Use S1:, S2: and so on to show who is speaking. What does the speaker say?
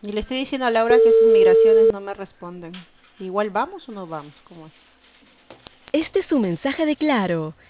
S1: Y le estoy diciendo a Laura que sus migraciones no me responden. ¿Igual vamos o no vamos? ¿Cómo es?
S2: Este es su mensaje de Claro.